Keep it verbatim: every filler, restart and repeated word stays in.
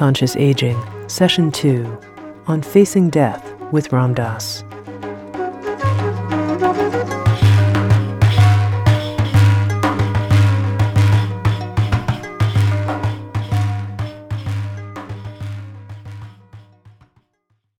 Unconscious Aging, Session two, on Facing Death with Ram Dass.